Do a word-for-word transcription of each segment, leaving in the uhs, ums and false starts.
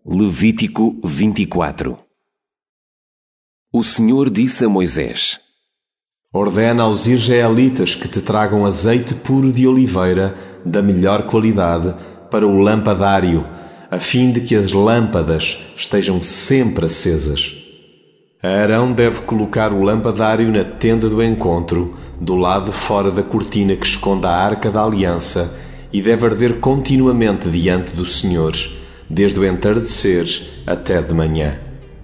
Levítico vinte e quatro. O Senhor disse a Moisés: Ordena aos israelitas que te tragam azeite puro de oliveira, da melhor qualidade, para o lampadário, a fim de que as lâmpadas estejam sempre acesas. Arão deve colocar o lampadário na tenda do encontro, do lado de fora da cortina que esconde a arca da aliança, e deve arder continuamente diante do Senhor, desde o entardecer até de manhã.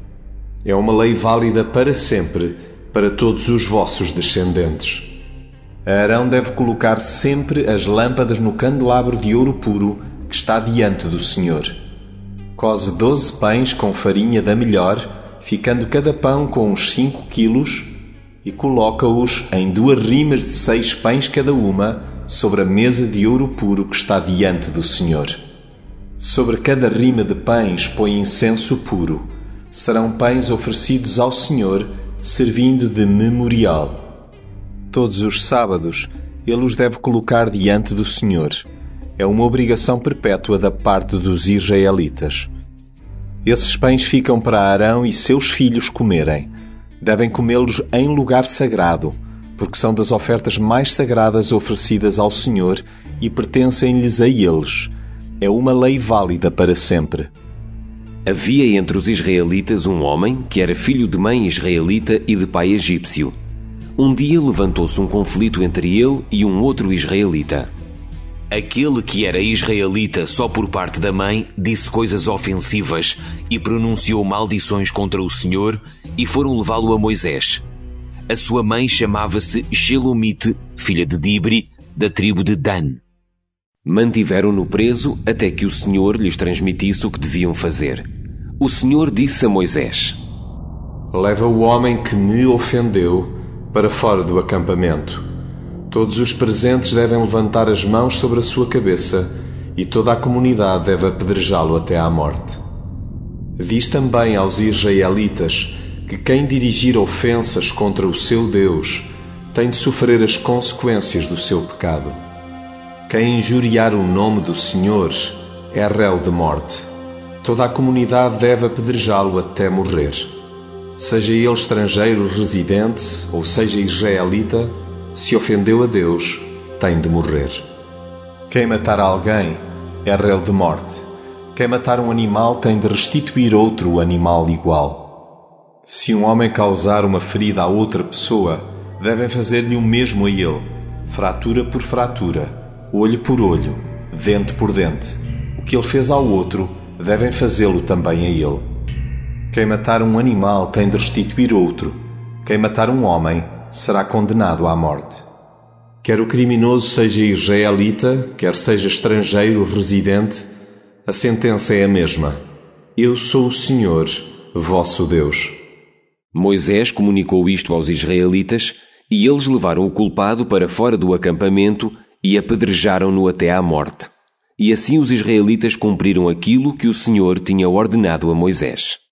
É uma lei válida para sempre, para todos os vossos descendentes. Arão deve colocar sempre as lâmpadas no candelabro de ouro puro que está diante do Senhor. Cose doze pães com farinha da melhor, ficando cada pão com uns cinco quilos, e coloca-os em duas rimas de seis pães cada uma, sobre a mesa de ouro puro que está diante do Senhor. Sobre cada rima de pães põe incenso puro. Serão pães oferecidos ao Senhor, servindo de memorial. Todos os sábados, ele os deve colocar diante do Senhor. É uma obrigação perpétua da parte dos israelitas. Esses pães ficam para Arão e seus filhos comerem. Devem comê-los em lugar sagrado, porque são das ofertas mais sagradas oferecidas ao Senhor e pertencem-lhes a eles. É uma lei válida para sempre. Havia entre os israelitas um homem que era filho de mãe israelita e de pai egípcio. Um dia levantou-se um conflito entre ele e um outro israelita. Aquele que era israelita só por parte da mãe disse coisas ofensivas e pronunciou maldições contra o Senhor, e foram levá-lo a Moisés. A sua mãe chamava-se Shelomite, filha de Dibri, da tribo de Dan. Mantiveram-no preso até que o Senhor lhes transmitisse o que deviam fazer. O Senhor disse a Moisés: Leva o homem que me ofendeu para fora do acampamento. Todos os presentes devem levantar as mãos sobre a sua cabeça, e toda a comunidade deve apedrejá-lo até à morte. Diz também aos israelitas que quem dirigir ofensas contra o seu Deus tem de sofrer as consequências do seu pecado. Quem injuriar o nome do Senhor é réu de morte. Toda a comunidade deve apedrejá-lo até morrer. Seja ele estrangeiro residente ou seja israelita, se ofendeu a Deus, tem de morrer. Quem matar alguém é réu de morte. Quem matar um animal tem de restituir outro animal igual. Se um homem causar uma ferida a outra pessoa, devem fazer-lhe o mesmo a ele, fratura por fratura, olho por olho, dente por dente. O que ele fez ao outro, devem fazê-lo também a ele. Quem matar um animal tem de restituir outro. Quem matar um homem será condenado à morte. Quer o criminoso seja israelita, quer seja estrangeiro residente, a sentença é a mesma. Eu sou o Senhor, vosso Deus. Moisés comunicou isto aos israelitas, e eles levaram o culpado para fora do acampamento e apedrejaram-no até à morte. E assim os israelitas cumpriram aquilo que o Senhor tinha ordenado a Moisés.